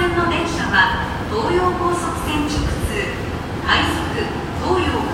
線の電車は東葉高速線直通快速東葉